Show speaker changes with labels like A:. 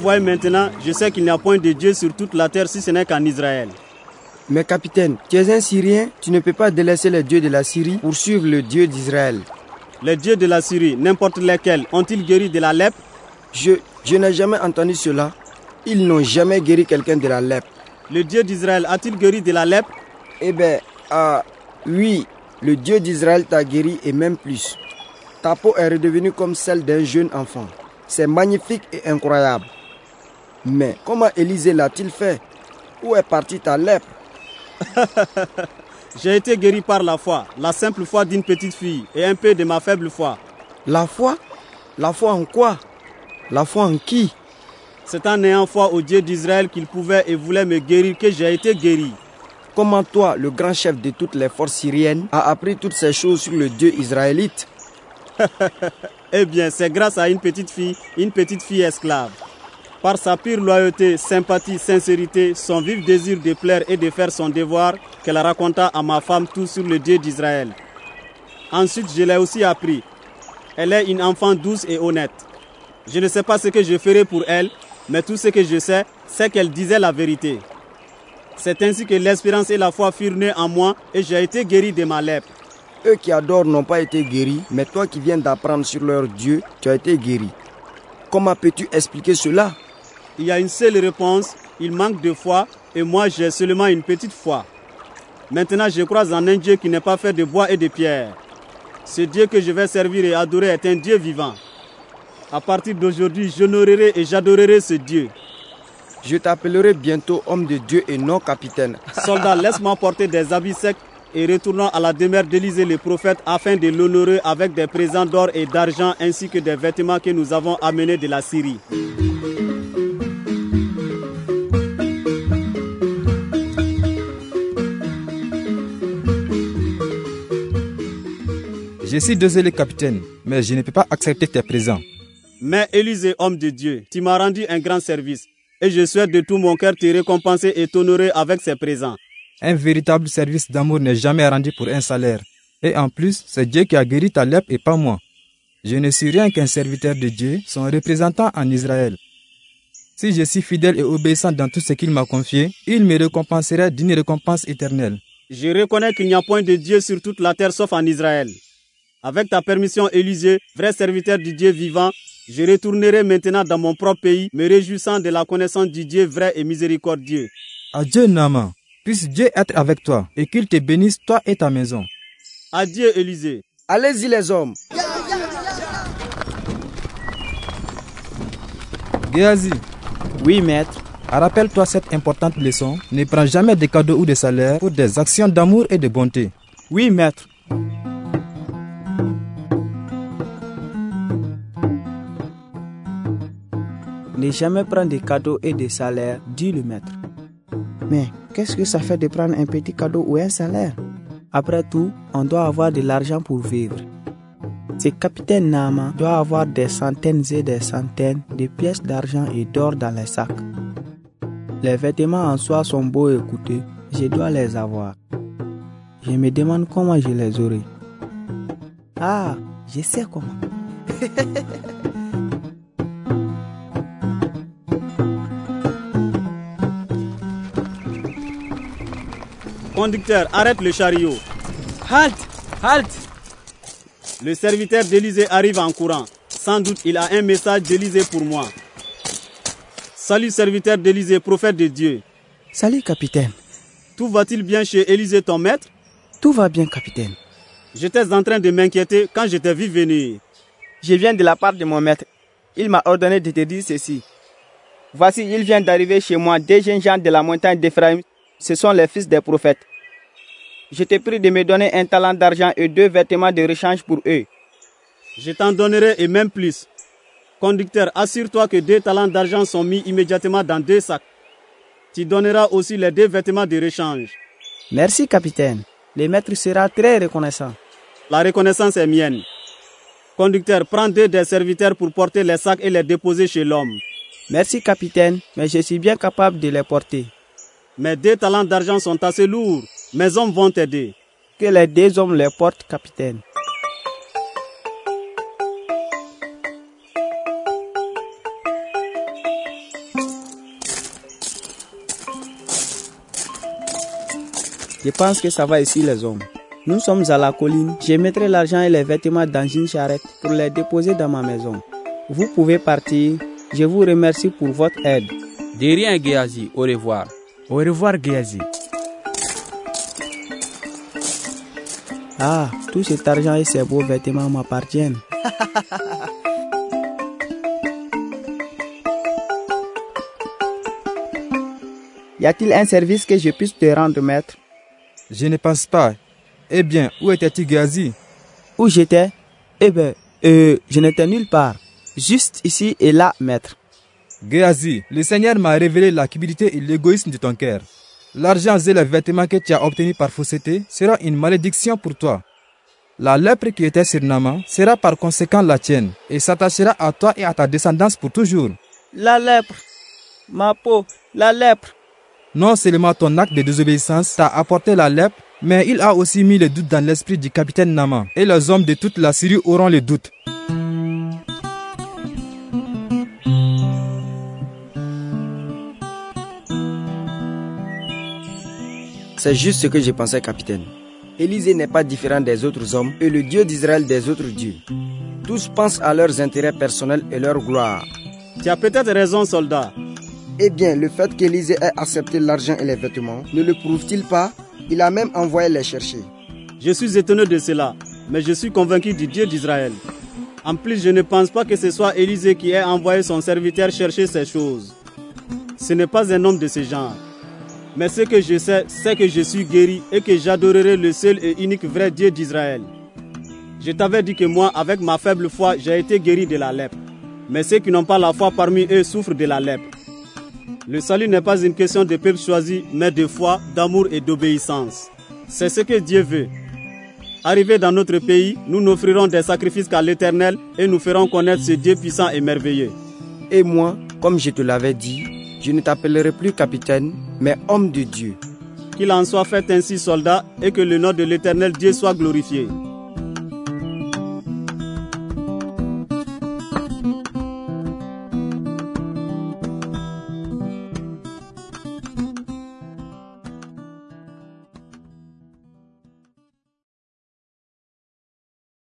A: voyez maintenant, je sais qu'il n'y a point de Dieu sur toute la terre si ce n'est qu'en Israël.
B: Mais capitaine, tu es un Syrien, tu ne peux pas délaisser les dieux de la Syrie pour suivre le Dieu d'Israël.
A: Les dieux de la Syrie, n'importe lesquels, ont-ils guéri de la lèpre?
B: Je n'ai jamais entendu cela. Ils n'ont jamais guéri quelqu'un de la lèpre.
A: Le Dieu d'Israël a-t-il guéri de la lèpre?
B: Eh bien, oui, le Dieu d'Israël t'a guéri et même plus. Ta peau est redevenue comme celle d'un jeune enfant. C'est magnifique et incroyable. Mais comment Élisée l'a-t-il fait? Où est partie ta lèpre?
A: J'ai été guéri par la foi, la simple foi d'une petite fille et un peu de ma faible foi.
B: La foi? La foi en quoi? La foi en qui?
A: C'est en ayant foi au Dieu d'Israël qu'il pouvait et voulait me guérir que j'ai été guéri.
B: Comment toi, le grand chef de toutes les forces syriennes, a appris toutes ces choses sur le Dieu israélite?
A: Eh bien, c'est grâce à une petite fille esclave. Par sa pure loyauté, sympathie, sincérité, son vif désir de plaire et de faire son devoir, qu'elle raconta à ma femme tout sur le Dieu d'Israël. Ensuite, je l'ai aussi appris. Elle est une enfant douce et honnête. Je ne sais pas ce que je ferai pour elle, mais tout ce que je sais, c'est qu'elle disait la vérité. C'est ainsi que l'espérance et la foi furent nées en moi et j'ai été guéri de ma lèpre.
B: Eux qui adorent n'ont pas été guéris, mais toi qui viens d'apprendre sur leur Dieu, tu as été guéri. Comment peux-tu expliquer cela?
A: Il y a une seule réponse, il manque de foi et moi j'ai seulement une petite foi. Maintenant je crois en un Dieu qui n'est pas fait de bois et de pierre. Ce Dieu que je vais servir et adorer est un Dieu vivant. À partir d'aujourd'hui, j'honorerai et j'adorerai ce Dieu.
B: Je t'appellerai bientôt homme de Dieu et non capitaine.
A: Soldat, laisse-moi porter des habits secs et retournons à la demeure d'Élisée le prophète afin de l'honorer avec des présents d'or et d'argent ainsi que des vêtements que nous avons amenés de la Syrie.
C: Je suis désolé, capitaine, mais je ne peux pas accepter tes présents.
A: Mais Élisée, homme de Dieu, tu m'as rendu un grand service et je souhaite de tout mon cœur te récompenser et t'honorer avec ces présents.
C: Un véritable service d'amour n'est jamais rendu pour un salaire. Et en plus, c'est Dieu qui a guéri ta lèpre et pas moi. Je ne suis rien qu'un serviteur de Dieu, son représentant en Israël. Si je suis fidèle et obéissant dans tout ce qu'il m'a confié, il me récompenserait d'une récompense éternelle.
A: Je reconnais qu'il n'y a point de Dieu sur toute la terre sauf en Israël. Avec ta permission, Élisée, vrai serviteur du Dieu vivant, je retournerai maintenant dans mon propre pays, me réjouissant de la connaissance du Dieu vrai et miséricordieux.
C: Adieu, Naaman. Puisse Dieu être avec toi et qu'il te bénisse, toi et ta maison.
A: Adieu, Élisée.
B: Allez-y, les hommes.
C: Géasi.
D: Oui, maître.
C: Rappelle-toi cette importante leçon. Ne prends jamais de cadeaux ou de salaires pour des actions d'amour et de bonté.
D: Oui, maître. Ne jamais prendre des cadeaux et des salaires, dit le maître.
E: Mais qu'est-ce que ça fait de prendre un petit cadeau ou un salaire?
D: Après tout, on doit avoir de l'argent pour vivre. Ce capitaine Naaman doit avoir des centaines et des centaines de pièces d'argent et d'or dans les sacs. Les vêtements en soie sont beaux et coûteux, je dois les avoir. Je me demande comment je les aurai. Ah, je sais comment.
A: Conducteur, arrête le chariot.
D: Halte! Halte!
A: Le serviteur d'Élisée arrive en courant. Sans doute, il a un message d'Élisée pour moi. Salut, serviteur d'Élisée, prophète de Dieu.
E: Salut, capitaine.
A: Tout va-t-il bien chez Élisée, ton maître?
E: Tout va bien, capitaine.
A: J'étais en train de m'inquiéter quand je t'ai vu venir.
D: Je viens de la part de mon maître. Il m'a ordonné de te dire ceci. Voici, il vient d'arriver chez moi deux jeunes gens de la montagne d'Éphraïm. Ce sont les fils des prophètes. Je te prie de me donner un talent d'argent et 2 vêtements de rechange pour eux.
A: Je t'en donnerai et même plus. Conducteur, assure-toi que 2 talents d'argent sont mis immédiatement dans 2 sacs. Tu donneras aussi les 2 vêtements de rechange.
E: Merci, capitaine. Le maître sera très reconnaissant.
A: La reconnaissance est mienne. Conducteur, prends 2 des serviteurs pour porter les sacs et les déposer chez l'homme.
E: Merci, capitaine, mais je suis bien capable de les porter.
A: Mes 2 talents d'argent sont assez lourds. Mes hommes vont t'aider.
E: Que les 2 hommes les portent, capitaine.
D: Je pense que ça va ici les hommes. Nous sommes à la colline. Je mettrai l'argent et les vêtements dans une charrette pour les déposer dans ma maison. Vous pouvez partir. Je vous remercie pour votre aide.
F: De rien, Géasi. Au revoir.
G: Au revoir, Géasi.
D: Ah, tout cet argent et ces beaux vêtements m'appartiennent. Y a-t-il un service que je puisse te rendre, maître?
C: Je ne pense pas. Eh bien, où était-il, Géasi?
D: Où j'étais? Eh bien, je n'étais nulle part. Juste ici et là, maître.
C: Géasi, le Seigneur m'a révélé la cupidité et l'égoïsme de ton cœur. L'argent et les vêtements que tu as obtenus par fausseté sera une malédiction pour toi. La lèpre qui était sur Naaman sera par conséquent la tienne et s'attachera à toi et à ta descendance pour toujours.
D: La lèpre, ma peau, la lèpre.
C: Non seulement ton acte de désobéissance t'a apporté la lèpre, mais il a aussi mis le doute dans l'esprit du capitaine Naaman. Et les hommes de toute la Syrie auront le doute.
B: C'est juste ce que je pensais, capitaine. Élisée n'est pas différent des autres hommes et le Dieu d'Israël des autres dieux. Tous pensent à leurs intérêts personnels et leur gloire.
A: Tu as peut-être raison, soldat.
B: Eh bien, le fait qu'Élisée ait accepté l'argent et les vêtements ne le prouve-t-il pas? Il a même envoyé les chercher.
A: Je suis étonné de cela, mais je suis convaincu du Dieu d'Israël. En plus, je ne pense pas que ce soit Élisée qui ait envoyé son serviteur chercher ces choses. Ce n'est pas un homme de ce genre. Mais ce que je sais, c'est que je suis guéri et que j'adorerai le seul et unique vrai Dieu d'Israël. Je t'avais dit que moi, avec ma faible foi, j'ai été guéri de la lèpre. Mais ceux qui n'ont pas la foi parmi eux souffrent de la lèpre. Le salut n'est pas une question de peuple choisi, mais de foi, d'amour et d'obéissance. C'est ce que Dieu veut. Arrivés dans notre pays, nous n'offrirons des sacrifices qu'à l'Éternel et nous ferons connaître ce Dieu puissant et merveilleux.
B: Et moi, comme je te l'avais dit, je ne t'appellerai plus capitaine, mais homme de Dieu.
A: Qu'il en soit fait ainsi, soldat, et que le nom de l'Éternel Dieu soit glorifié.